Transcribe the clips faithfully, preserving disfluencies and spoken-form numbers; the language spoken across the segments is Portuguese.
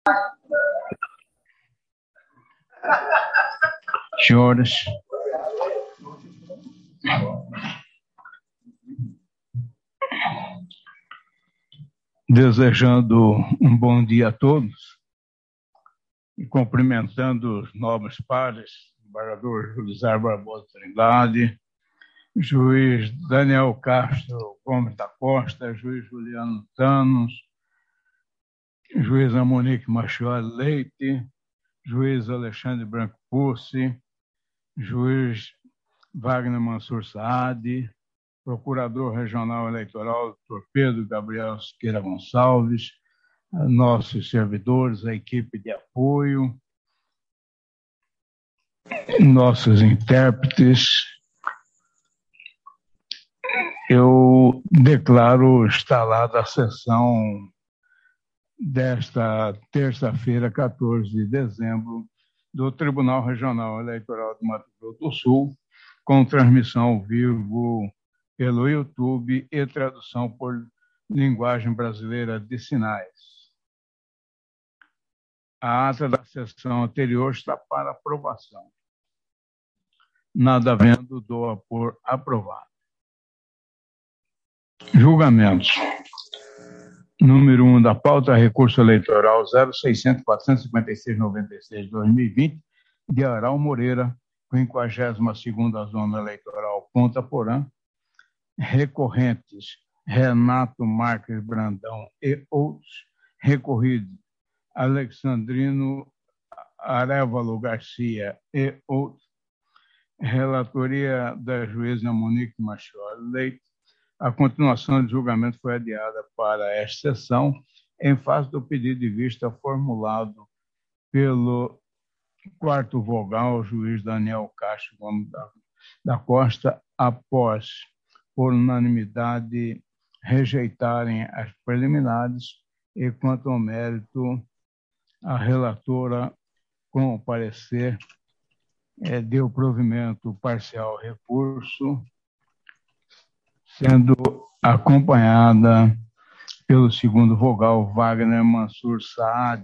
Senhores, desejando um bom dia a todos e cumprimentando os nobres pares, embargador Juizar Barbosa Trindade, juiz Daniel Castro Gomes da Costa, juiz Juliano Thanos, juiz Monique Machioli Leite, juiz Alexandre Branco Pussi, juiz Wagner Mansur Saad, procurador regional eleitoral, doutor Pedro Gabriel Siqueira Gonçalves, nossos servidores, a equipe de apoio, nossos intérpretes. Eu declaro instalada a sessão desta terça-feira, quatorze de dezembro, do Tribunal Regional Eleitoral de Mato Grosso do Sul, com transmissão ao vivo pelo YouTube e tradução por linguagem brasileira de sinais. A ata da sessão anterior está para aprovação. Nada havendo, dou por aprovado. Julgamentos. Número um da pauta, recurso eleitoral zero seiscentos, quatrocentos e cinquenta e seis, noventa e seis, dois mil e vinte, de Aral Moreira, quinquagésima segunda Zona Eleitoral Ponta Porã, recorrentes Renato Marques Brandão e outros, recorrido Alexandrino Arévalo Garcia e outros, relatoria da juíza Monique Machioli Leite. A continuação do julgamento foi adiada para esta sessão, em face do pedido de vista formulado pelo quarto vogal, o juiz Daniel Castro Gomes da Costa, após, por unanimidade, rejeitarem as preliminares e, quanto ao mérito, a relatora, com o parecer, é, deu provimento parcial ao recurso, sendo acompanhada pelo segundo vogal, Wagner Mansur Saad.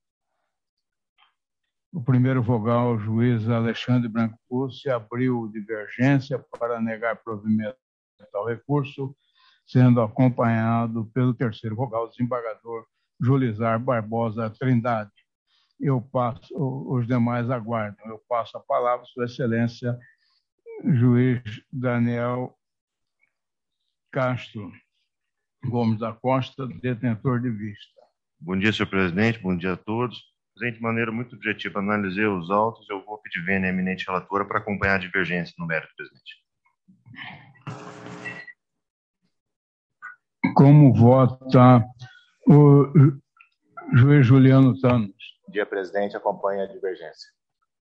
O primeiro vogal, o juiz Alexandre Branco Pussi, abriu divergência para negar provimento ao recurso, sendo acompanhado pelo terceiro vogal, o desembargador Julizar Barbosa Trindade. Eu passo, os demais aguardam. Eu passo a palavra, Sua Excelência, juiz Daniel Castro Gomes da Costa, detentor de vista. Bom dia, senhor presidente, bom dia a todos. Presidente, de maneira muito objetiva, analisei os autos, eu vou pedir vênia à eminente relatora para acompanhar a divergência no mérito, presidente. Como vota o juiz Juliano Thanos? Bom dia, presidente, acompanha a divergência.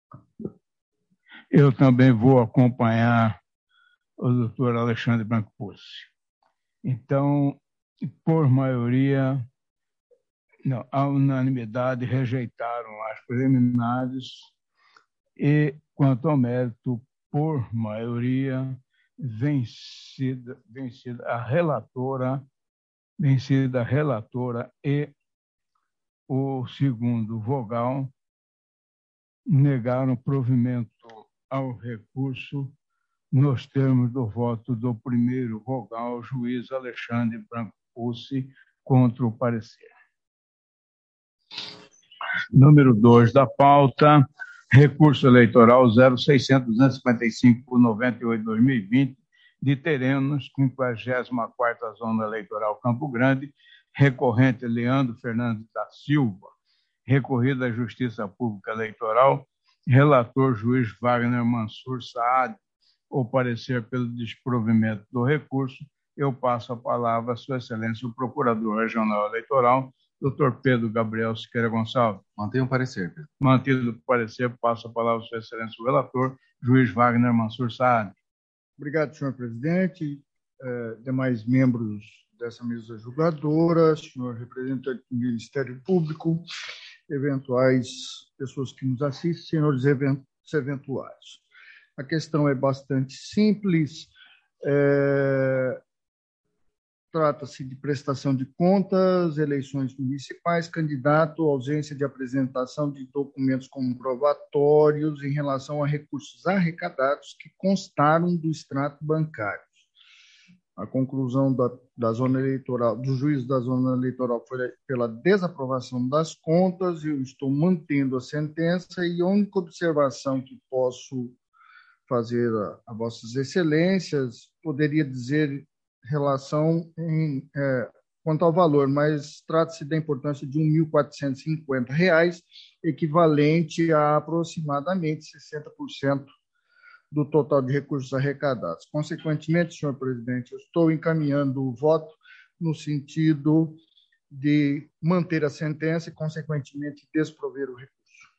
Eu também vou acompanhar o doutor Alexandre Branco Pussi. Então, por maioria, não, a unanimidade rejeitaram as preliminares e, quanto ao mérito, por maioria, vencida, vencida a relatora, vencida a relatora e o segundo vogal negaram provimento ao recurso nos termos do voto do primeiro vogal, juiz Alexandre Branco Pussi, contra o parecer. Número dois da pauta, recurso eleitoral zero seiscentos, duzentos e cinquenta e cinco, noventa e oito, dois mil e vinte, de Terenos, quinquagésima quarta Zona Eleitoral Campo Grande, recorrente Leandro Fernandes da Silva, recorrido à Justiça Pública Eleitoral, relator juiz Wagner Mansur Saad. O parecer pelo desprovimento do recurso, eu passo a palavra a Sua Excelência, o Procurador Regional Eleitoral, doutor Pedro Gabriel Siqueira Gonçalves. Mantenha o parecer, Pedro. Mantido o parecer, passo a palavra a Sua Excelência, o relator, juiz Wagner Mansur Saad. Obrigado, senhor presidente, eh, demais membros dessa mesa julgadora, senhor representante do Ministério Público, eventuais pessoas que nos assistem, senhores eventuais. A questão é bastante simples. É, trata-se de prestação de contas, eleições municipais, candidato, ausência de apresentação de documentos comprobatórios em relação a recursos arrecadados que constaram do extrato bancário. A conclusão da, da zona eleitoral, do juízo da zona eleitoral foi pela desaprovação das contas. Eu estou mantendo a sentença e a única observação que posso fazer a, a vossas excelências poderia dizer relação em, é, quanto ao valor, mas trata-se da importância de mil quatrocentos e cinquenta reais, equivalente a aproximadamente sessenta por cento do total de recursos arrecadados. Consequentemente, senhor presidente, eu estou encaminhando o voto no sentido de manter a sentença e, consequentemente, desprover o recurso.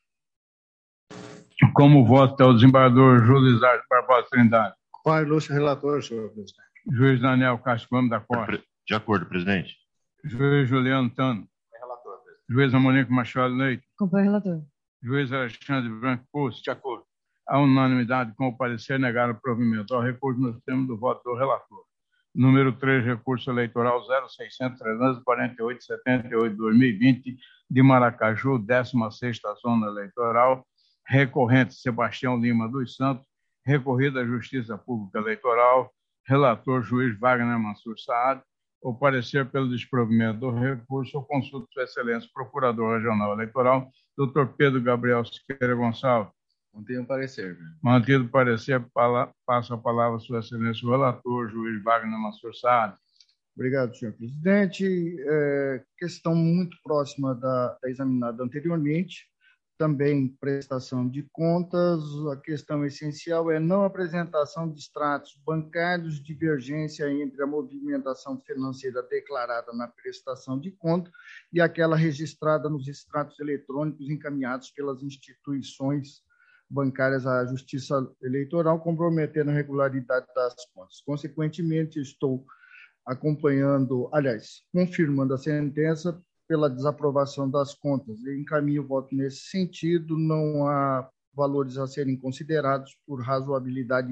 Como voto é o desembargador Júlio Lizardo Barbosa Trindade? Pai, ilustre relator, senhor presidente. Juiz Daniel Castro Gomes da Costa. De acordo, presidente. Juiz Juliano Tano. Relator, presidente. Juiz Monique Machado Leite. Acompanho o relator. Juiz Alexandre Branco Poço. De acordo. A unanimidade, com o parecer, negar o provimento ao recurso nos termos do voto do relator. Número três, recurso eleitoral zero seiscentos, trezentos e quarenta e oito, setenta e oito, dois mil e vinte, de Maracaju, décima sexta Zona Eleitoral, recorrente Sebastião Lima dos Santos, recorrido à Justiça Pública Eleitoral, relator juiz Wagner Mansur Saad. O parecer pelo desprovimento do recurso, eu consulto Sua Excelência, Procurador Regional Eleitoral, doutor Pedro Gabriel Siqueira Gonçalves. Mantenho o parecer. Mantido o parecer, passo a palavra a Sua Excelência, o relator, juiz Wagner Mansur Saad. Obrigado, senhor presidente. É, questão muito próxima da, da examinada anteriormente, também prestação de contas. A questão essencial é não apresentação de extratos bancários, divergência entre a movimentação financeira declarada na prestação de conta e aquela registrada nos extratos eletrônicos encaminhados pelas instituições bancárias à Justiça Eleitoral, comprometendo a regularidade das contas. Consequentemente, estou acompanhando, aliás, confirmando a sentença pela desaprovação das contas. Eu encaminho o voto nesse sentido, não há valores a serem considerados por razoabilidade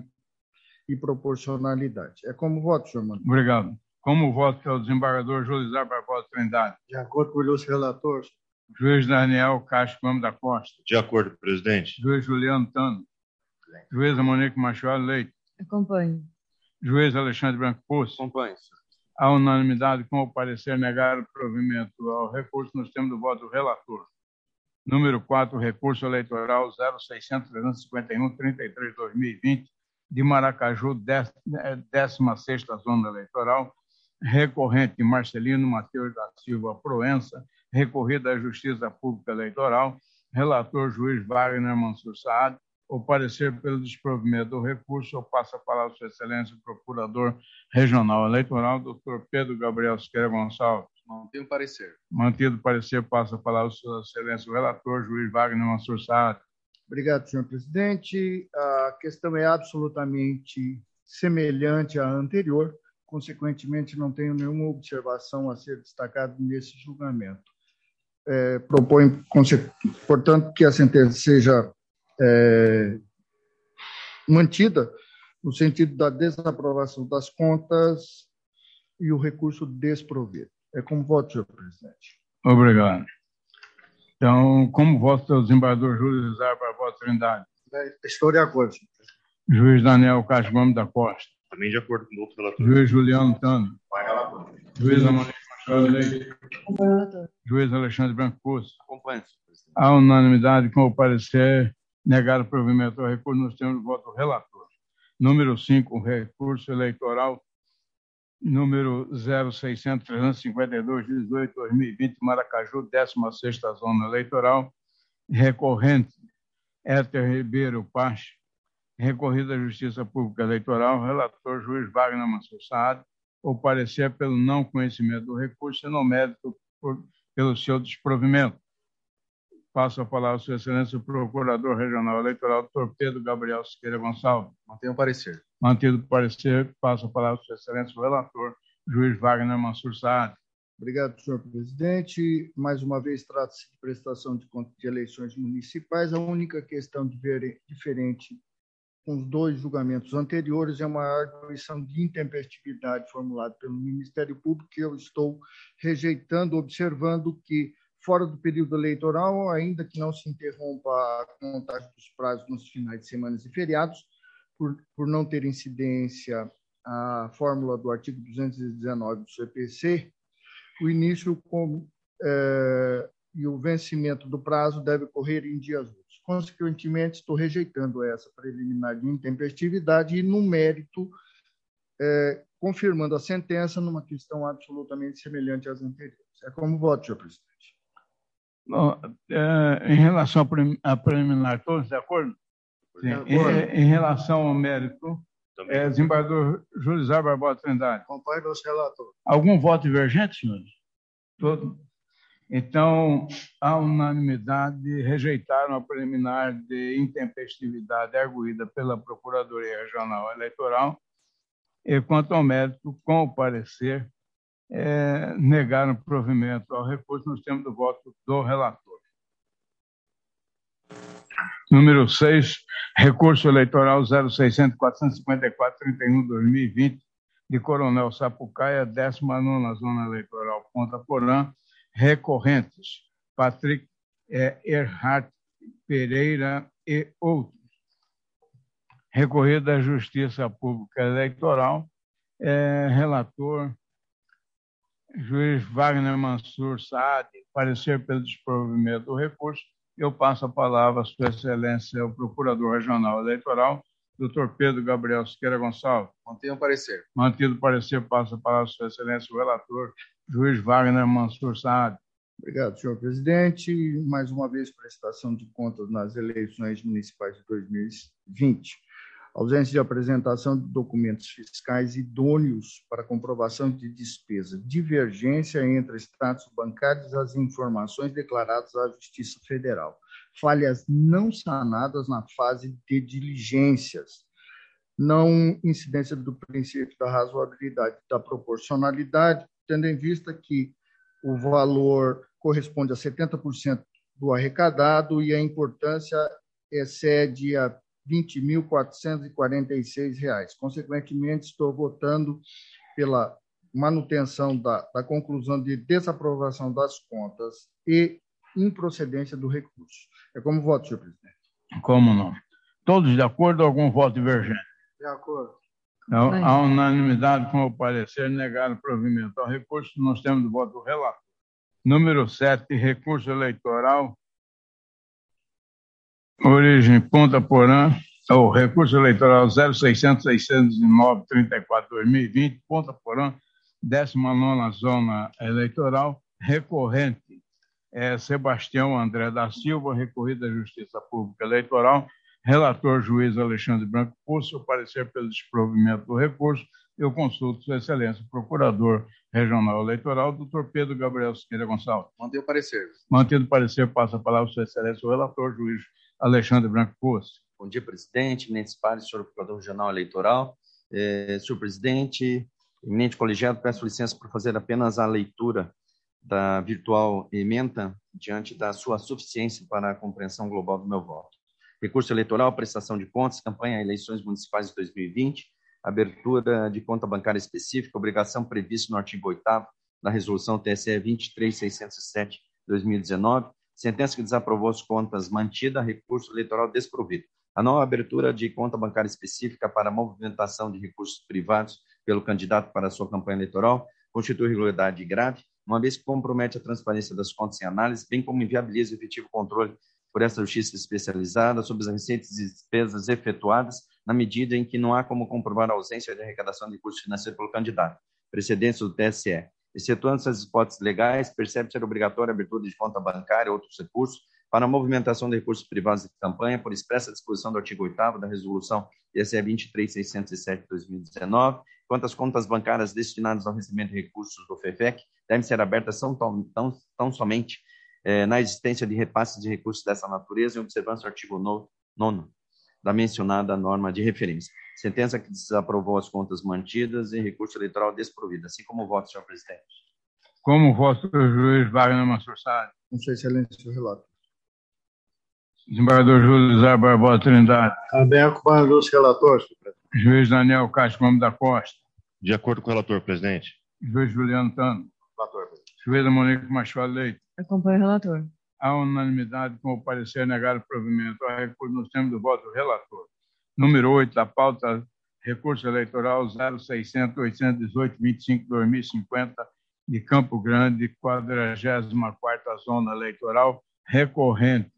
e proporcionalidade. É como voto, senhor Mano. Obrigado. Como voto é o desembargador Júlio Lizardo Barbosa Trindade? De acordo com o ilustre relator. Juiz Daniel Castro Gomes da Costa. De acordo, presidente. Juiz Juliano Tano. Juiz Monique Machado Leite. Acompanho. Juiz Alexandre Branco Poço. Acompanho. A unanimidade, com o parecer, negar o provimento ao recurso nos termos do voto do relator. Número quatro, recurso eleitoral zero seiscentos, trezentos e cinquenta e um, trinta e três, dois mil e vinte, de Maracaju, décima sexta Zona Eleitoral, recorrente Marcelino Mateus da Silva Proença, recorrida à Justiça Pública Eleitoral, relator juiz Wagner Mansur Saad. O parecer pelo desprovimento do recurso, eu passo a palavra a Sua Excelência, o Procurador Regional Eleitoral, doutor Pedro Gabriel Siqueira Gonçalves. Mantenho o parecer. Mantido o parecer, passo a palavra a Sua Excelência, o relator juiz Wagner Mansur Saad. Obrigado, senhor presidente. A questão é absolutamente semelhante à anterior, consequentemente, não tenho nenhuma observação a ser destacada nesse julgamento. É, proponho, portanto, que a sentença seja é, mantida no sentido da desaprovação das contas e o recurso desprovido. É como voto, senhor presidente. Obrigado. Então, como voto é o desembargador Júlio Lizardo Barbosa Trindade? Estou de acordo, senhor presidente. Juiz Daniel Castro Gomes da Costa. Também de acordo com o outro relator. Juiz Juliano Tano. Vai, relator. Juiz Monique Machado Leite. Acompanho o relator. Juiz Alexandre Branco Poço. Acompanho, senhor presidente. A unanimidade, com o parecer, negar o provimento ao recurso nos termos do voto do relator. Número cinco, recurso eleitoral número zero seiscentos, trezentos e cinquenta e dois, dezoito, dois mil e vinte, Maracaju, décima sexta Zona Eleitoral, recorrente Éter Ribeiro Pache, recorrido à Justiça Pública Eleitoral, relator juiz Wagner Mansur Saad. O parecer pelo não conhecimento do recurso e no mérito por, pelo seu desprovimento. Passo a palavra a Sua Excelência, o Procurador Regional Eleitoral, doutor Pedro Gabriel Siqueira Gonçalves. Mantenho o parecer. Mantido o parecer, passo a palavra a Sua Excelência, o relator, juiz Wagner Mansur Saad. Obrigado, senhor presidente. Mais uma vez, trata-se de prestação de contas de eleições municipais. A única questão diferente com os dois julgamentos anteriores, é uma arguição de intempestividade formulada pelo Ministério Público que eu estou rejeitando, observando que, fora do período eleitoral, ainda que não se interrompa a contagem dos prazos nos finais de semana e feriados, por, por não ter incidência a fórmula do artigo duzentos e dezenove do C P C, o início com, é, e o vencimento do prazo deve ocorrer em dias úteis. Consequentemente, estou rejeitando essa preliminar de intempestividade e, no mérito, é, confirmando a sentença numa questão absolutamente semelhante às anteriores. É como voto, senhor presidente. Bom, é, em relação à preliminar, todos de acordo? Sim. Em, em relação ao mérito, é, desembargador Julisar Barbosa Trindade. Acompanhe o relator. Algum voto divergente, senhores? Todo. Então, à unanimidade, rejeitaram a preliminar de intempestividade arguída pela Procuradoria Regional Eleitoral e, quanto ao mérito, com o parecer, é, negaram provimento ao recurso nos termos do voto do relator. Número seis, recurso eleitoral zero seiscentos, quatrocentos e cinquenta e quatro, trinta e um, dois mil e vinte, de Coronel Sapucaia, décima nona Zona Eleitoral Ponta Porã, recorrentes, Patrick é, Erhard Pereira e outros. Recorrido da Justiça Pública Eleitoral, é, relator, juiz Wagner Mansur Saad, parecer pelo desprovimento do recurso. Eu passo a palavra à Sua Excelência, o Procurador Regional Eleitoral, doutor Pedro Gabriel Siqueira Gonçalves. Mantenho o parecer. Mantido o parecer, passo a palavra à Sua Excelência, o relator, juiz Wagner Mansur Saad. Obrigado, senhor presidente. Mais uma vez, prestação de contas nas eleições municipais de dois mil e vinte. Ausência de apresentação de documentos fiscais idôneos para comprovação de despesa. Divergência entre extratos bancários e as informações declaradas à Justiça Federal. Falhas não sanadas na fase de diligências. Não incidência do princípio da razoabilidade e da proporcionalidade, tendo em vista que o valor corresponde a setenta por cento do arrecadado e a importância excede a vinte mil quatrocentos e quarenta e seis reais. Consequentemente, estou votando pela manutenção da, da conclusão de desaprovação das contas e improcedência do recurso. É como voto, senhor presidente. Como não? Todos de acordo ou algum voto divergente? De acordo. Então, a unanimidade com o parecer negaram provimento ao recurso. Nós temos o voto do relator. Número sete, recurso eleitoral, origem Ponta Porã, ou recurso eleitoral zero seiscentos, seiscentos e nove, trinta e quatro, dois mil e vinte, Ponta Porã, décima nona Zona Eleitoral, recorrente é Sebastião André da Silva, recorrido à Justiça Pública Eleitoral, relator juiz Alexandre Branco Poço, o parecer pelo desprovimento do recurso. Eu consulto Sua Excelência, o Procurador Regional Eleitoral, doutor Pedro Gabriel Siqueira Gonçalves. Mantenho o parecer. Mantido o parecer, passa a palavra a Sua Excelência, o relator juiz Alexandre Branco Poço. Bom dia, presidente, eminentes pares, senhor Procurador Regional Eleitoral. Eh, senhor presidente, eminente colegiado, peço licença por fazer apenas a leitura da virtual ementa diante da sua suficiência para a compreensão global do meu voto. Recurso eleitoral, prestação de contas, campanha eleições municipais de dois mil e vinte, abertura de conta bancária específica, obrigação prevista no artigo oitavo da resolução T S E vinte e três mil seiscentos e sete de dois mil e dezenove, sentença que desaprovou as contas mantida, recurso eleitoral desprovido. A nova abertura de conta bancária específica para movimentação de recursos privados pelo candidato para a sua campanha eleitoral constitui irregularidade grave, uma vez que compromete a transparência das contas em análise, bem como inviabiliza o efetivo controle por essa justiça especializada sobre as receitas e despesas efetuadas, na medida em que não há como comprovar a ausência de arrecadação de recursos financeiros pelo candidato, precedência do T S E. Excetuando essas hipóteses legais, percebe ser obrigatória a abertura de conta bancária ou outros recursos para a movimentação de recursos privados de campanha, por expressa disposição do artigo oitavo da resolução T S E vinte e três mil seiscentos e sete de dois mil e dezenove, quanto às contas bancárias destinadas ao recebimento de recursos do F E F E C, devem ser abertas tão, tão, tão, tão somente eh, na existência de repasses de recursos dessa natureza, em observância do artigo nono da mencionada norma de referência. Sentença que desaprovou as contas mantidas e recurso eleitoral desprovido, assim como o voto, senhor presidente. Como voto do juiz Wagner Mansur Saad. Com Sua Excelência, o relator. Desembargador Júlio César Barbosa Trindade. Também acompanhando os relatores, senhor presidente. Juiz Daniel Castro Gomes da Costa. De acordo com o relator, presidente. Juiz Juliano Tano. Relator, presidente. Juíza Monique Machado Leite. Acompanho o relator. À unanimidade, com o parecer negado o provimento ao recurso nos termos do voto do relator. Número oito da pauta, recurso eleitoral zero seiscentos, oitocentos e dezoito, vinte e cinco, dois mil e cinquenta, de Campo Grande, quadragésima quarta zona eleitoral, recorrente,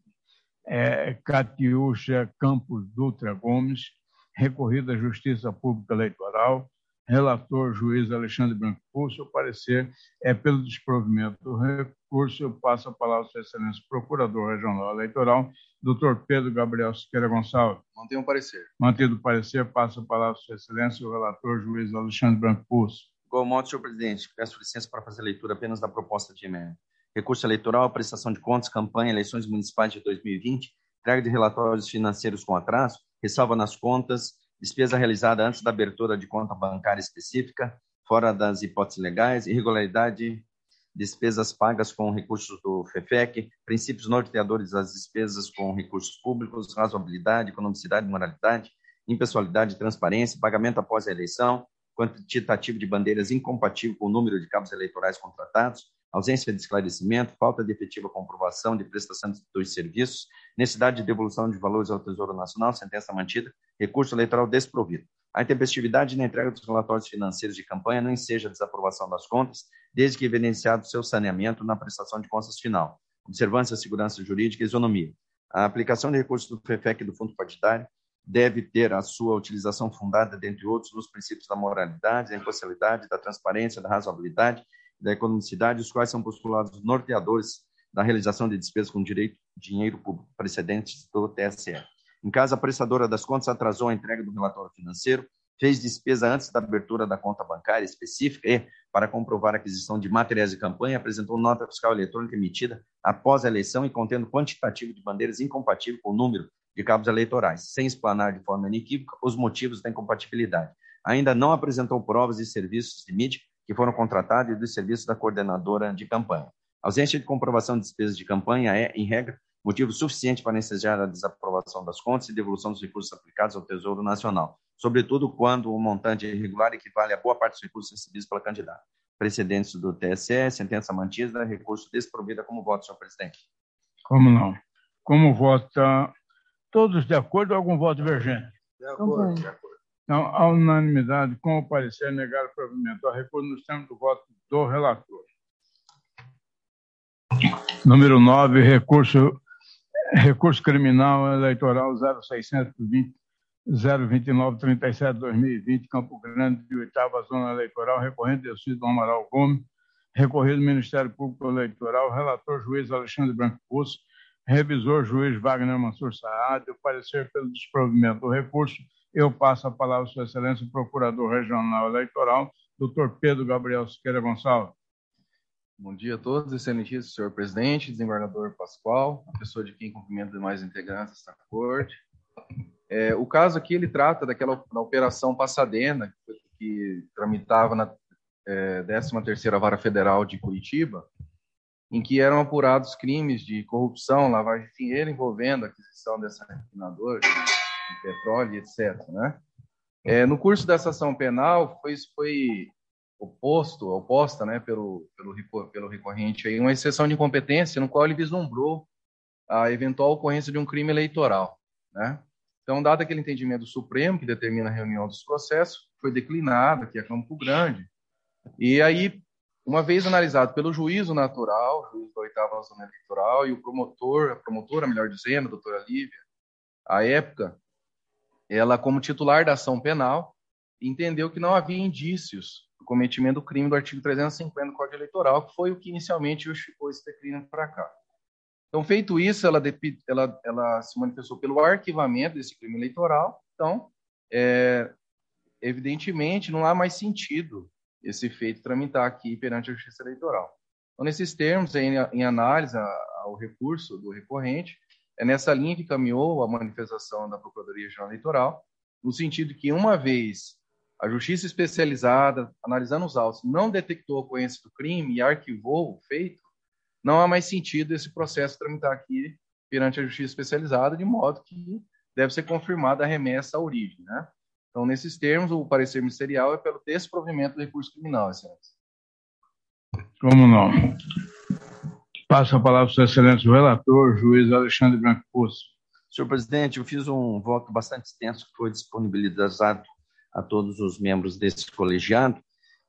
é, Catiúcha Campos Dutra Gomes, recorrida à Justiça Pública Eleitoral, relator, juiz Alexandre Branco Pulso, o parecer é pelo desprovimento do recurso. Eu passo a palavra à sua excelência, procurador regional eleitoral, doutor Pedro Gabriel Siqueira Gonçalves. Mantenho o parecer. Mantido o parecer, passo a palavra à sua excelência, o relator, juiz Alexandre Branco Pulso. Igual modo, senhor presidente, peço licença para fazer leitura apenas da proposta de emenda. Recurso eleitoral, prestação de contas, campanha, eleições municipais de dois mil e vinte, entrega de relatórios financeiros com atraso, ressalva nas contas, despesa realizada antes da abertura de conta bancária específica, fora das hipóteses legais, irregularidade, despesas pagas com recursos do FEFEC, princípios norteadores das despesas com recursos públicos, razoabilidade, economicidade, moralidade, impessoalidade, transparência, pagamento após a eleição, quantitativo de bandeiras incompatível com o número de cabos eleitorais contratados, ausência de esclarecimento, falta de efetiva comprovação de prestação dos serviços, necessidade de devolução de valores ao Tesouro Nacional, sentença mantida, recurso eleitoral desprovido. A intempestividade na entrega dos relatórios financeiros de campanha não enseja a desaprovação das contas, desde que evidenciado seu saneamento na prestação de contas final, observância, segurança jurídica e isonomia. A aplicação de recursos do FEFEC e do Fundo Partidário deve ter a sua utilização fundada, dentre outros, nos princípios da moralidade, da imparcialidade, da transparência, da razoabilidade, da economicidade, os quais são postulados norteadores da realização de despesas com direito dinheiro público, precedentes do T S E. Em caso a prestadora das contas atrasou a entrega do relatório financeiro, fez despesa antes da abertura da conta bancária específica e, para comprovar a aquisição de materiais de campanha, apresentou nota fiscal eletrônica emitida após a eleição e contendo quantitativo de bandeiras incompatível com o número de cabos eleitorais, sem explanar de forma inequívoca os motivos da incompatibilidade. Ainda não apresentou provas e serviços de mídia que foram contratados e dos serviços da coordenadora de campanha. A ausência de comprovação de despesas de campanha é, em regra, motivo suficiente para ensejar a desaprovação das contas e devolução dos recursos aplicados ao Tesouro Nacional, sobretudo quando o montante irregular equivale a boa parte dos recursos recebidos pela candidata. Precedentes do T S E, sentença mantida, recurso desprovida. Como voto, senhor presidente? Como não? Como vota? Todos de acordo ou algum voto divergente? De acordo, de acordo. Então, a unanimidade, com o parecer, negar o provimento ao recurso nos termos do voto do relator. Número nove, recurso, recurso criminal eleitoral zero seiscentos vinte, zero vinte e nove, trinta e sete, dois mil e vinte, Campo Grande, de oitava zona eleitoral, recorrente de Cid Amaral Gomes, recorrido do Ministério Público Eleitoral, relator juiz Alexandre Branco Pulso, revisor juiz Wagner Mansur Saad, o parecer pelo desprovimento do recurso. Eu passo a palavra à sua excelência, o procurador regional eleitoral, doutor Pedro Gabriel Siqueira Gonçalves. Bom dia a todos, excelentíssimo senhor presidente, desembargador Pascoal, a pessoa de quem cumprimento demais integrantes desta corte. É, o caso aqui, ele trata daquela da operação Passadena, que, que tramitava na é, décima terceira Vara Federal de Curitiba, em que eram apurados crimes de corrupção, lavagem de dinheiro, envolvendo a aquisição dessa refinadora de petróleo, etcétera, né? É, no curso dessa ação penal, foi, foi oposto, oposta, né, pelo, pelo, pelo recorrente, aí, uma exceção de incompetência no qual ele vislumbrou a eventual ocorrência de um crime eleitoral, né? Então, dado aquele entendimento do Supremo, que determina a reunião dos processos, foi declinado aqui a Campo Grande, e aí, uma vez analisado pelo juízo natural, juiz da oitava zona eleitoral, e o promotor, a promotora, melhor dizendo, a doutora Lívia, à época, ela, como titular da ação penal, entendeu que não havia indícios do cometimento do crime do artigo trezentos e cinquenta do Código Eleitoral, que foi o que inicialmente justificou esse declínio para cá. Então, feito isso, ela, ela, ela se manifestou pelo arquivamento desse crime eleitoral. Então, é, evidentemente, não há mais sentido esse feito tramitar aqui perante a Justiça Eleitoral. Então, nesses termos, em, em análise ao recurso do recorrente, é nessa linha que caminhou a manifestação da Procuradoria Geral Eleitoral, no sentido que, uma vez a Justiça Especializada, analisando os autos, não detectou a ocorrência do crime e arquivou o feito, não há mais sentido esse processo tramitar aqui perante a justiça especializada, de modo que deve ser confirmada a remessa à origem, né? Então, nesses termos, o parecer ministerial é pelo desprovimento do recurso criminal, excelência. Como não? Passo a palavra para o excelente relator, juiz Alexandre Branco Poço. Senhor presidente, eu fiz um voto bastante extenso que foi disponibilizado a todos os membros desse colegiado,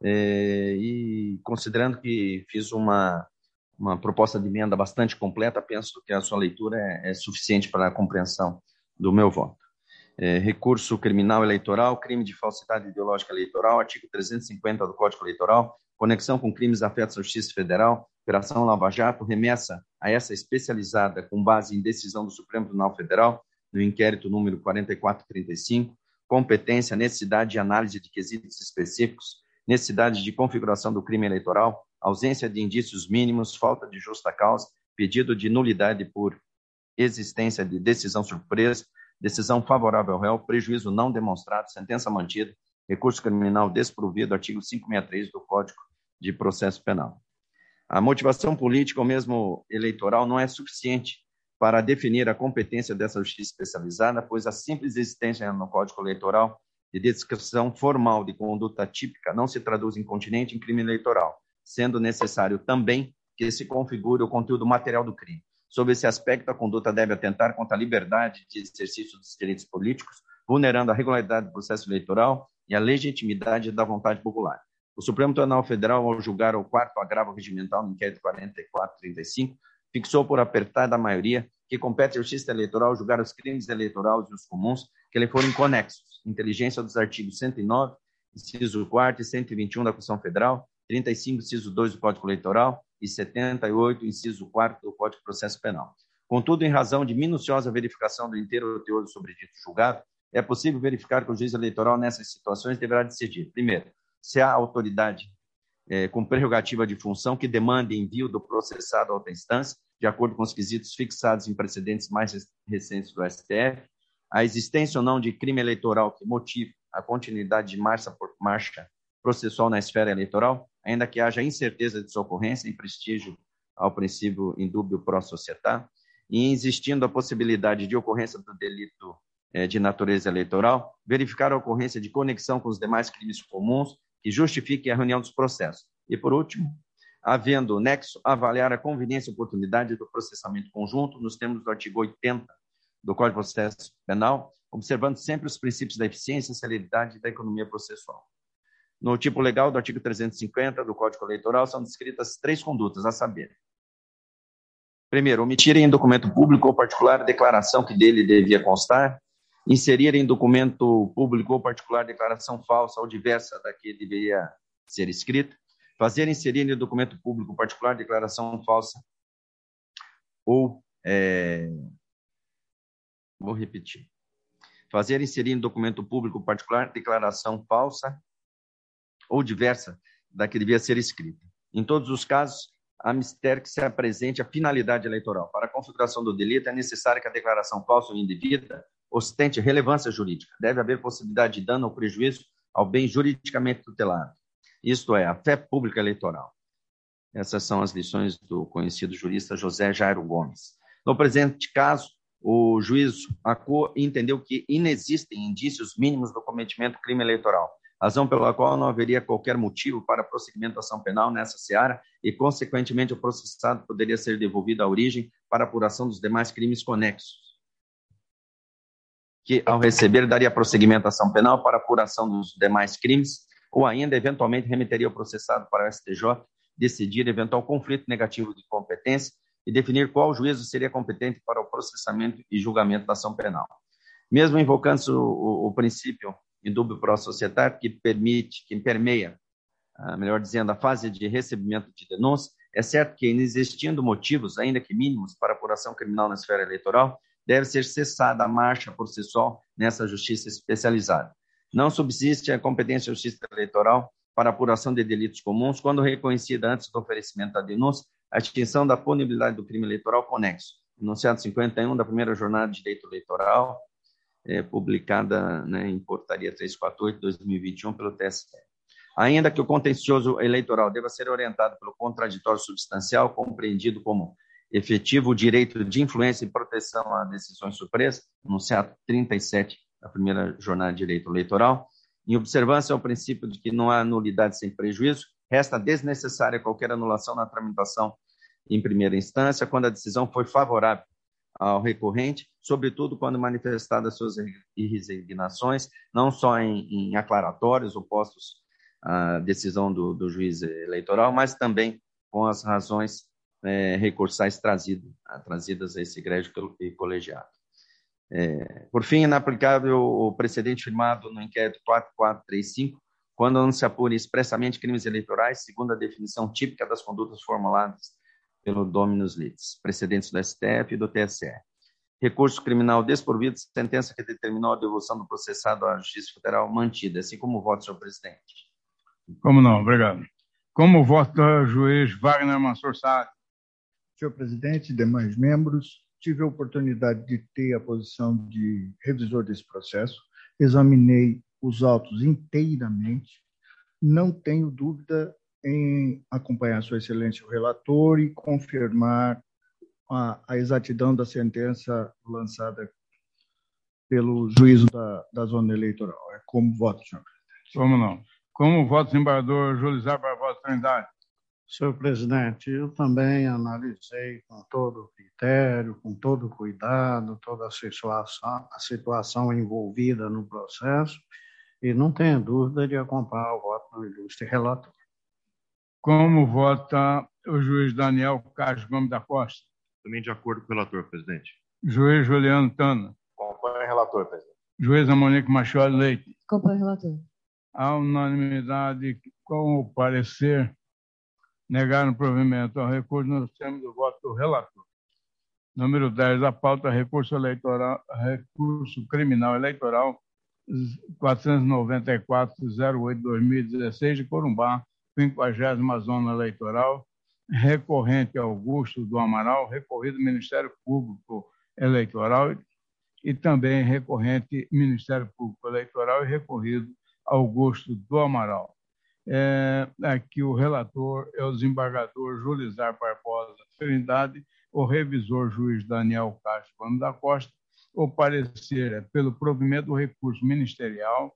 é, e considerando que fiz uma, uma proposta de emenda bastante completa, penso que a sua leitura é, é suficiente para a compreensão do meu voto. É, recurso criminal eleitoral, crime de falsidade ideológica eleitoral, artigo trezentos e cinquenta do Código Eleitoral, conexão com crimes afetos à Justiça Federal, Operação Lava Jato, remessa a essa especializada com base em decisão do Supremo Tribunal Federal, no inquérito número quarenta e quatro trinta e cinco, competência, necessidade de análise de quesitos específicos, necessidade de configuração do crime eleitoral, ausência de indícios mínimos, falta de justa causa, pedido de nulidade por existência de decisão surpresa, decisão favorável ao réu, prejuízo não demonstrado, sentença mantida, recurso criminal desprovido, artigo quinhentos e sessenta e três do Código de Processo Penal. A motivação política ou mesmo eleitoral não é suficiente para definir a competência dessa justiça especializada, pois a simples existência no Código Eleitoral de descrição formal de conduta típica não se traduz em continente em crime eleitoral, sendo necessário também que se configure o conteúdo material do crime. Sob esse aspecto, a conduta deve atentar contra a liberdade de exercício dos direitos políticos, vulnerando a regularidade do processo eleitoral e a legitimidade da vontade popular. O Supremo Tribunal Federal, ao julgar o quarto agravo regimental no inquérito quarenta e quatro trinta e cinco, fixou por apertada maioria que compete à Justiça Eleitoral julgar os crimes eleitorais e os comuns que lhe forem conexos, inteligência dos artigos cento e nove, inciso quatro e cento e vinte e um da Constituição Federal, trinta e cinco, inciso dois do Código Eleitoral e setenta e oito, inciso quatro do Código de Processo Penal. Contudo, em razão de minuciosa verificação do inteiro teor do sobredito julgado, é possível verificar que o juiz eleitoral nessas situações deverá decidir, primeiro, se há autoridade é, com prerrogativa de função que demande envio do processado a outra instância, de acordo com os quesitos fixados em precedentes mais recentes do S T F, a existência ou não de crime eleitoral que motive a continuidade de marcha por marcha processual na esfera eleitoral, ainda que haja incerteza de sua ocorrência em prestígio ao princípio indúbio pro societá, e existindo a possibilidade de ocorrência do delito eh, de natureza eleitoral, verificar a ocorrência de conexão com os demais crimes comuns que justifiquem a reunião dos processos. E, por último, havendo nexo, avaliar a conveniência e oportunidade do processamento conjunto nos termos do artigo oitenta do Código de Processo Penal, observando sempre os princípios da eficiência, celeridade e da economia processual. No tipo legal do artigo trezentos e cinquenta do Código Eleitoral são descritas três condutas, a saber: primeiro, omitirem em documento público ou particular a declaração que dele devia constar, inserirem em documento público ou particular declaração falsa ou diversa da que deveria ser escrita, fazer inserir em documento público ou particular declaração falsa ou, é... vou repetir, fazer inserir em documento público ou particular declaração falsa ou diversa da que devia ser escrita. Em todos os casos, há mistério que se apresente a finalidade eleitoral. Para a configuração do delito, é necessário que a declaração falsa ou indevida ostente relevância jurídica. Deve haver possibilidade de dano ou prejuízo ao bem juridicamente tutelado. Isto é, a fé pública eleitoral. Essas são as lições do conhecido jurista José Jairo Gomes. No presente caso, o juiz Acô entendeu que inexistem indícios mínimos do cometimento do crime eleitoral, razão pela qual não haveria qualquer motivo para prosseguimento da ação penal nessa seara e, consequentemente, o processado poderia ser devolvido à origem para apuração dos demais crimes conexos, que, ao receber, daria prosseguimento à ação penal para apuração dos demais crimes ou ainda, eventualmente, remeteria o processado para o S T J decidir eventual conflito negativo de competência e definir qual juízo seria competente para o processamento e julgamento da ação penal. Mesmo invocando o, o, o princípio indúbio pro societá, que permite, que permeia, ah, melhor dizendo, a fase de recebimento de denúncia, é certo que, inexistindo motivos, ainda que mínimos, para apuração criminal na esfera eleitoral, deve ser cessada a marcha processual nessa justiça especializada. Não subsiste a competência da justiça eleitoral para apuração de delitos comuns, quando reconhecida antes do oferecimento da denúncia a extinção da punibilidade do crime eleitoral conexo. Enunciado cinquenta e um da primeira jornada de direito eleitoral, É, publicada, né, em portaria trezentos e quarenta e oito de dois mil e vinte e um pelo T S E. Ainda que o contencioso eleitoral deva ser orientado pelo contraditório substancial, compreendido como efetivo o direito de influência e proteção a decisões surpresas, enunciado trinta e sete da primeira jornada de direito eleitoral. Em observância ao princípio de que não há nulidade sem prejuízo, resta desnecessária qualquer anulação na tramitação em primeira instância, quando a decisão for favorável ao recorrente, sobretudo quando manifestadas suas irresignações, não só em, em aclaratórios opostos à decisão do, do juiz eleitoral, mas também com as razões é, recursais trazido, trazidas a esse egrégio colegiado. É, por fim, inaplicável o precedente firmado no inquérito quatro mil quatrocentos e trinta e cinco, quando não se apure expressamente crimes eleitorais, segundo a definição típica das condutas formuladas pelo Dominus Litis, precedentes do S T F e do T S E. Recurso criminal desprovido, sentença que determinou a devolução do processado à Justiça Federal mantida, assim como o voto, senhor presidente. Como não, obrigado. Como vota o juiz Wagner Mansur Saad? Senhor presidente, demais membros, tive a oportunidade de ter a posição de revisor desse processo, examinei os autos inteiramente, não tenho dúvida em acompanhar Sua Excelência o relator e confirmar a, a exatidão da sentença lançada pelo juízo da, da zona eleitoral. É como voto, senhor presidente. Como não? Como voto, desembargador Julisar Barbosa Trindade? Senhor presidente, eu também analisei com todo o critério, com todo o cuidado, toda a situação, a situação envolvida no processo e não tenho dúvida de acompanhar o voto do ilustre relator. Como vota o juiz Daniel Castro Gomes da Costa? Também de acordo com o relator, presidente. Juiz Juliano Tana? Acompanho o relator, presidente. Juíza Monique Machado Leite? Acompanho o relator. A unanimidade com o parecer negar o provimento ao recurso nos termos do voto do relator. Número dez da pauta, recurso eleitoral, recurso criminal eleitoral quatrocentos e noventa e quatro ponto zero oito barra dois mil e dezesseis de Corumbá, quinquagésima zona eleitoral, recorrente Augusto do Amaral, recorrido Ministério Público Eleitoral e também recorrente Ministério Público Eleitoral e recorrido Augusto do Amaral. É, aqui o relator é o desembargador Julisar Barbosa Trindade, o revisor juiz Daniel Castro Gomes da Costa, o parecer é pelo provimento do recurso ministerial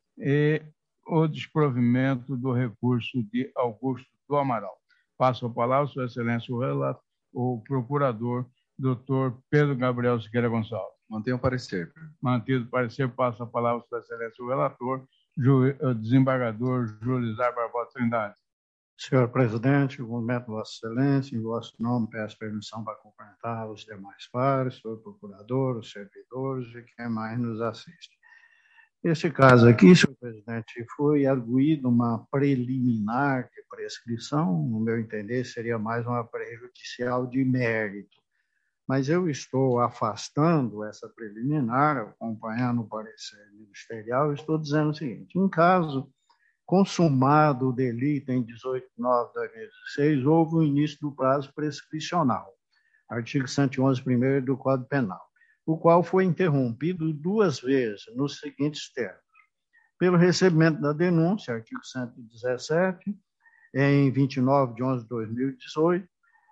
e o desprovimento do recurso de Augusto do Amaral. Passo a palavra, Sua Excelência, o relator, o procurador, doutor Pedro Gabriel Siqueira Gonçalves. Mantenho o parecer. Mantido o parecer, passo a palavra, Sua Excelência, o relator, o desembargador Julisar Barbosa Trindade. Senhor presidente, eu cumprimento Vossa Excelência, em vosso nome peço permissão para cumprimentar os demais pares, senhor procurador, os servidores e quem mais nos assiste. Esse caso aqui, senhor presidente, foi arguído uma preliminar de prescrição, no meu entender seria mais uma prejudicial de mérito, mas eu estou afastando essa preliminar, acompanhando o parecer ministerial, estou dizendo o seguinte: em caso consumado o delito em dezoito de nove de dois mil e dezesseis, houve o início do prazo prescricional, artigo cento e onze, primeiro do Código Penal, o qual foi interrompido duas vezes, nos seguintes termos: pelo recebimento da denúncia, artigo cento e dezessete, em vinte e nove de onze de dois mil e dezoito,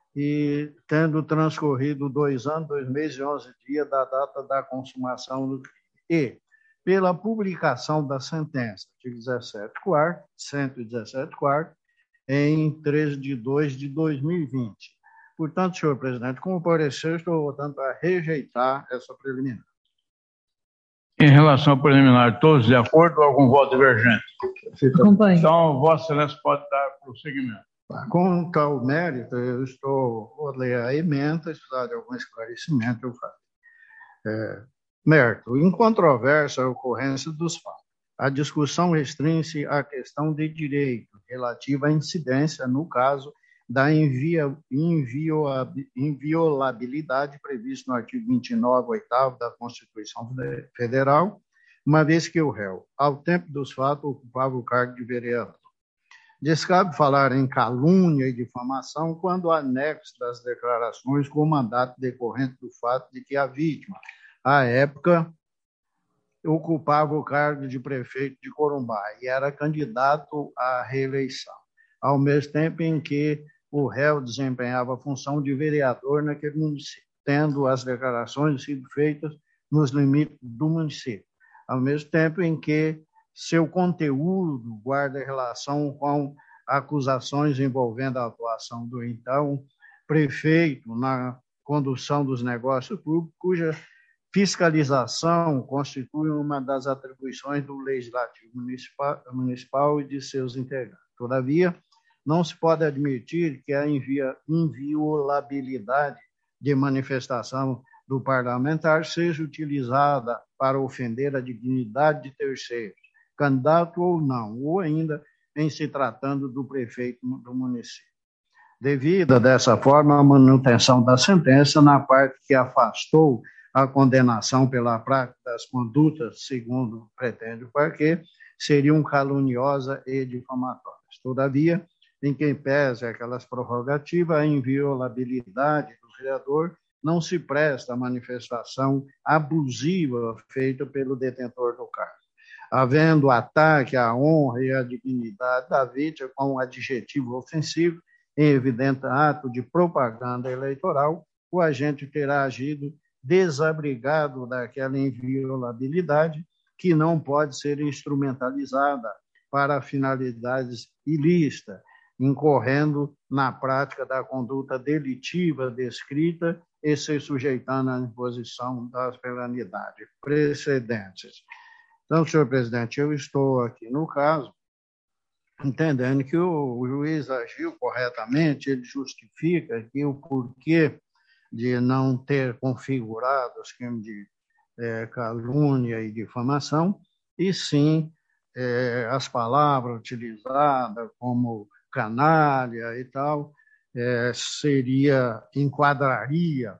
e tendo transcorrido dois anos, dois meses e onze dias da data da consumação do crime, e pela publicação da sentença, artigo dezessete, quarto, cento e dezessete, quarto, em treze de dois de dois mil e vinte. Portanto, senhor presidente, como parecer, estou votando para rejeitar essa preliminar. Em relação ao preliminar, todos de acordo ou algum voto divergente? Acompanho. Então, Vossa Excelência pode dar prosseguimento. Com tal mérito, eu estou, vou ler a emenda, se precisar de algum esclarecimento, eu faço. É, mérito, em controvérsia a ocorrência dos fatos. A discussão restringe à questão de direito relativa à incidência, no caso da invia, inviola, inviolabilidade prevista no artigo vinte e nove, oitavo da Constituição Federal, uma vez que o réu, ao tempo dos fatos, ocupava o cargo de vereador. Descabe falar em calúnia e difamação quando anexo das declarações com o mandato decorrente do fato de que a vítima, à época, ocupava o cargo de prefeito de Corumbá e era candidato à reeleição, ao mesmo tempo em que o réu desempenhava a função de vereador naquele município, tendo as declarações sido feitas nos limites do município, ao mesmo tempo em que seu conteúdo guarda relação com acusações envolvendo a atuação do então prefeito na condução dos negócios públicos, cuja fiscalização constitui uma das atribuições do Legislativo Municipal, municipal e de seus integrantes. Todavia, não se pode admitir que a inviolabilidade de manifestação do parlamentar seja utilizada para ofender a dignidade de terceiros, candidato ou não, ou ainda em se tratando do prefeito do município. Devido, dessa forma, à manutenção da sentença na parte que afastou a condenação pela prática das condutas, segundo pretende o parquê, seriam caluniosas e difamatórias. Todavia, em quem pese aquelas prerrogativas, a inviolabilidade do vereador não se presta à manifestação abusiva feita pelo detentor do cargo. Havendo ataque à honra e à dignidade da vítima com um adjetivo ofensivo, em evidente ato de propaganda eleitoral, o agente terá agido desabrigado daquela inviolabilidade que não pode ser instrumentalizada para finalidades ilícitas, incorrendo na prática da conduta delitiva descrita e se sujeitando à imposição das penalidades precedentes. Então, senhor presidente, eu estou aqui no caso, entendendo que o juiz agiu corretamente, ele justifica que o porquê de não ter configurado os crimes de é, calúnia e difamação, e sim é, as palavras utilizadas como canalha e tal, é, seria, enquadraria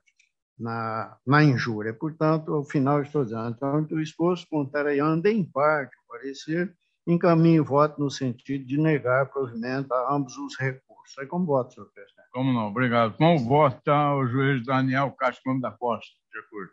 na, na injúria. Portanto, ao final estou dizendo, então, o exposto contrariando em parte o parecer, encaminho o voto no sentido de negar provimento a ambos os recursos. É como voto, senhor presidente. Como não, obrigado. Com o voto está o juiz Daniel Castro Gomes da Costa. De acordo.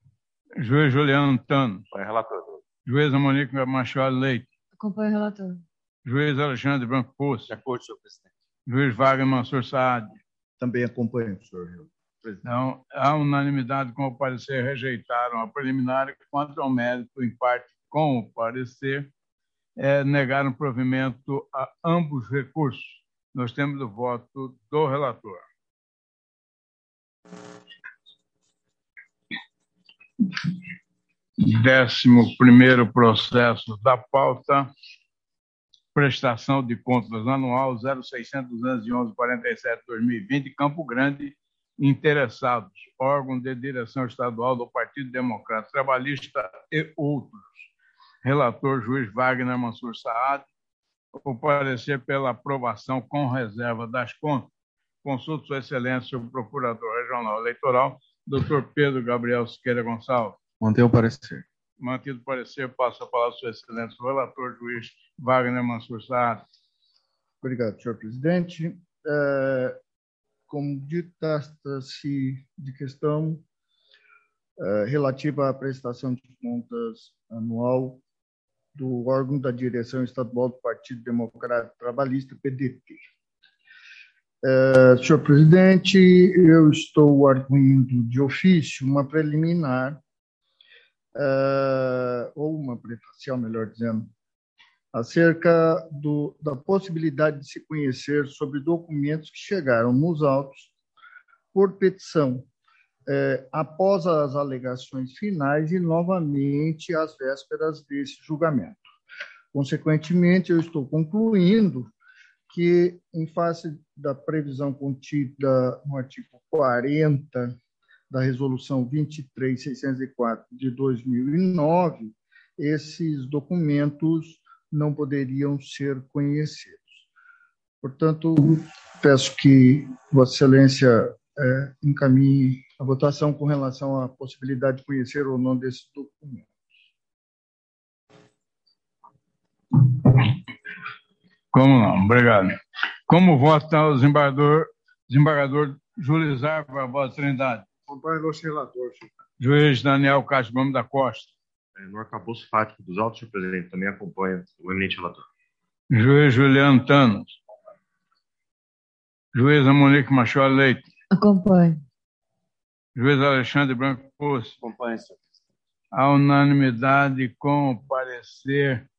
Juiz Juliano Tano. Vai, relator. Juiz Monique Machado Leite. Acompanho o relator. Juiz Alexandre Branco Poço. De acordo, senhor presidente. Juiz Wagner Mansur Saad. Também acompanho, senhor presidente. Então, a unanimidade com o parecer rejeitaram a preliminar quanto ao mérito, em parte com o parecer, é, negaram provimento a ambos os recursos. Nós temos o voto do relator. Décimo primeiro processo da pauta, prestação de contas anual zero seiscentos, duzentos e onze, quarenta e sete, dois mil e vinte, Campo Grande, interessados, órgão de direção estadual do Partido Democrata Trabalhista e outros. Relator, juiz Wagner Mansur Saad. O parecer pela aprovação com reserva das contas. Consulto Sua Excelência, o Procurador Regional Eleitoral, doutor Pedro Gabriel Siqueira Gonçalves. Manter o parecer. Mantido o parecer, passo a palavra a Sua Excelência, o relator, juiz Wagner Mansur Saad. Obrigado, senhor presidente. É, como dito, trata-se de questão é, relativa à prestação de contas anual do órgão da direção estadual do Partido Democrata Trabalhista, P D T. É, senhor presidente, eu estou arguindo de ofício uma preliminar, é, ou uma prefacial, melhor dizendo, acerca do, da possibilidade de se conhecer sobre documentos que chegaram nos autos por petição, é, após as alegações finais e, novamente, às vésperas desse julgamento. Consequentemente, eu estou concluindo que, em face da previsão contida no artigo quarenta da Resolução vinte e três mil seiscentos e quatro de dois mil e nove, esses documentos não poderiam ser conhecidos. Portanto, peço que Vossa Excelência é, encaminhe a votação com relação à possibilidade de conhecer ou não desses documentos. Como não? Obrigado. Como vota o desembargador, desembargador Julizar Barbosa Trindade? Acompanho o relator, senhor. Juiz Daniel Castro Gomes da Costa. No arcabouço fático dos autos, senhor presidente, também acompanha o eminente relator. Juiz Juliano Tano. Juíza Monique Machado Leite. Acompanho. Juiz Alexandre Branco Poço. Acompanho, senhor. A unanimidade com o parecer.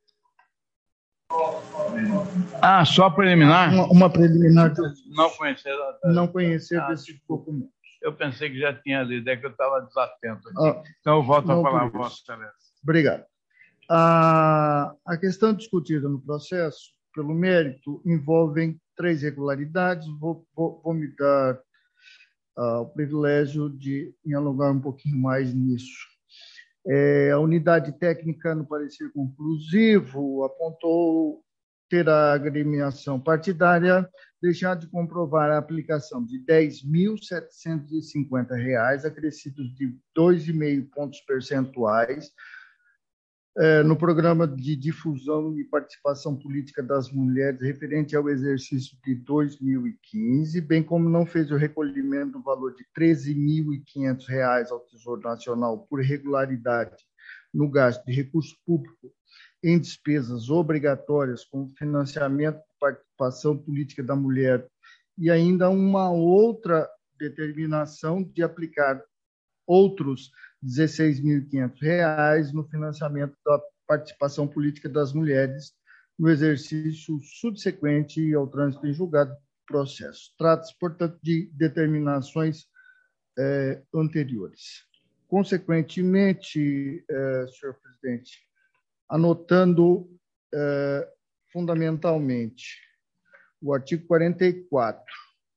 Ah, só preliminar? Uma, uma preliminar. Não conhecer. Não conhecer ah, desse documento. Eu pensei que já tinha lido, é que eu estava desatento aqui. Ah, então, eu volto a falar, Vossa Excelência. Obrigado. A, a questão discutida no processo, pelo mérito, envolve três irregularidades. Vou, vou, vou me dar uh, o privilégio de dialogar um pouquinho mais nisso. É, a unidade técnica, no parecer conclusivo, apontou ter a agremiação partidária deixar de comprovar a aplicação de dez mil setecentos e cinquenta reais, acrescidos de dois vírgula cinco pontos percentuais, é, no programa de difusão e participação política das mulheres referente ao exercício de dois mil e quinze, bem como não fez o recolhimento do valor de treze mil e quinhentos reais ao Tesouro Nacional por irregularidade no gasto de recurso público em despesas obrigatórias, como financiamento de participação política da mulher, e ainda uma outra determinação de aplicar outros dezesseis mil e quinhentos reais no financiamento da participação política das mulheres no exercício subsequente ao trânsito em julgado do processo. Trata-se, portanto, de determinações eh, anteriores. Consequentemente, eh, senhor presidente, anotando eh, fundamentalmente o artigo quarenta e quatro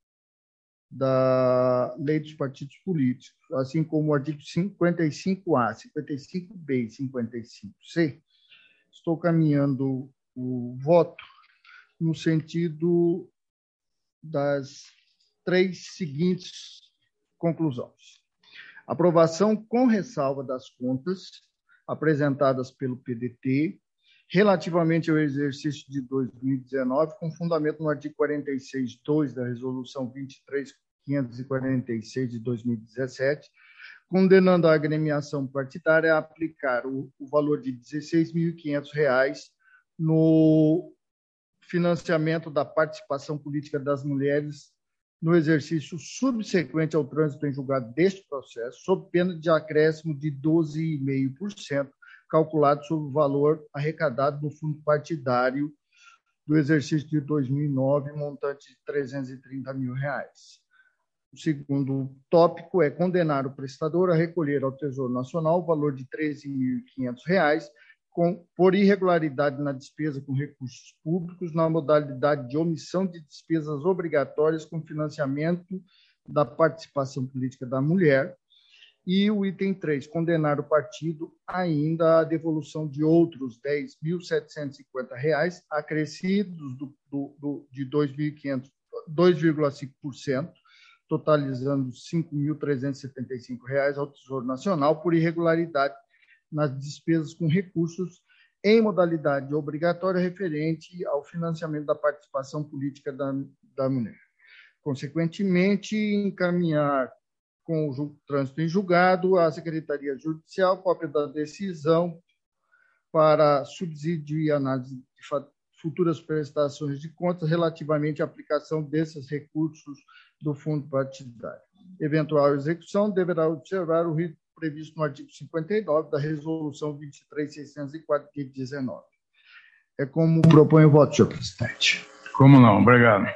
da Lei dos Partidos Políticos, assim como o artigo cinquenta e cinco A, cinquenta e cinco B e cinquenta e cinco C, estou caminhando o voto no sentido das três seguintes conclusões. Aprovação com ressalva das contas apresentadas pelo P D T relativamente ao exercício de dois mil e dezenove, com fundamento no artigo quarenta e seis ponto dois da Resolução vinte e três mil quinhentos e quarenta e seis de dois mil e dezessete, condenando a agremiação partidária a aplicar o, o valor de dezesseis mil e quinhentos reais no financiamento da participação política das mulheres no exercício subsequente ao trânsito em julgado deste processo, sob pena de acréscimo de doze vírgula cinco por cento, calculado sobre o valor arrecadado no fundo partidário do exercício de dois mil e nove, montante de trezentos e trinta mil reais. O segundo tópico é condenar o prestador a recolher ao Tesouro Nacional o valor de treze mil e quinhentos reais com, por irregularidade na despesa com recursos públicos, na modalidade de omissão de despesas obrigatórias com financiamento da participação política da mulher. E o item três, condenar o partido ainda à devolução de outros dez mil setecentos e cinquenta reais, acrescidos do, do, do, de dois vírgula cinco por cento, totalizando cinco mil trezentos e setenta e cinco reais ao Tesouro Nacional por irregularidade nas despesas com recursos em modalidade obrigatória referente ao financiamento da participação política da, da mulher. Consequentemente, encaminhar com o trânsito em julgado à Secretaria Judicial cópia da decisão para subsídio e análise de futuras prestações de contas relativamente à aplicação desses recursos do fundo partidário. Eventual execução deverá observar o rito previsto no artigo cinquenta e nove da Resolução vinte e três mil seiscentos e quatro de dezenove. É como propõe o voto, senhor presidente. Como não, obrigado.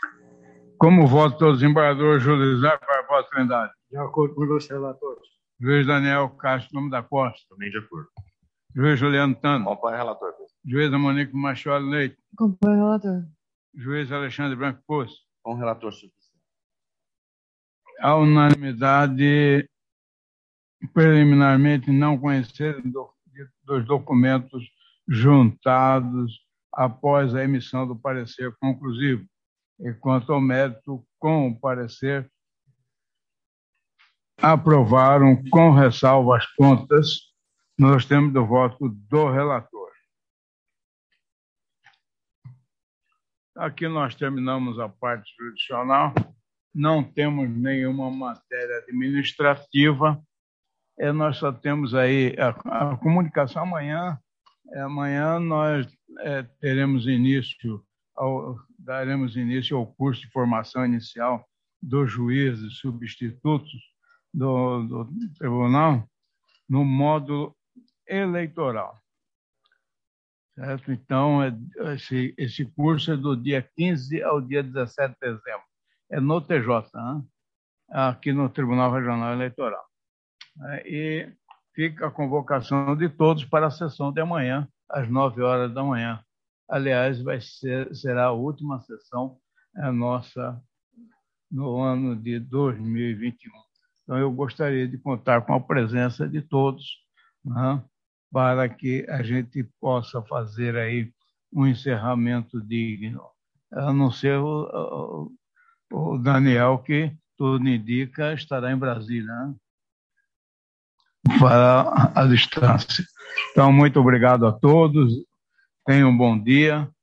Como voto o desembargador Júlio Zé Barbosa Trindade? De acordo com os relatores. Juiz Daniel Castro Nome da Costa. Também de acordo. Juiz Juliano Tano. Acompanho o relator. Juiz Monique Machado Leite. Acompanho o relator. Juiz Alexandre Branco Poço. Com o relator, senhor presidente. A unanimidade, preliminarmente, não conhecer do, dos documentos juntados após a emissão do parecer conclusivo. E quanto ao mérito, com o parecer, aprovaram com ressalva as contas nos termos do voto do relator. Aqui nós terminamos a parte jurisdicional, não temos nenhuma matéria administrativa, é, nós só temos aí a, a comunicação amanhã. É, amanhã nós é, teremos início ao, daremos início ao curso de formação inicial dos juízes substitutos do, do tribunal no módulo eleitoral. Certo? Então, é, esse, esse curso é do dia quinze ao dia dezessete de dezembro. É no T J, né? Aqui no Tribunal Regional Eleitoral. É, e fica a convocação de todos para a sessão de amanhã, às nove horas da manhã. Aliás, vai ser, será a última sessão a nossa no ano de dois mil e vinte e um. Então, eu gostaria de contar com a presença de todos, né, para que a gente possa fazer aí um encerramento digno. A não ser o, o, o Daniel, que tudo indica estará em Brasília, né, para a distância. Então, muito obrigado a todos. Tenham um bom dia.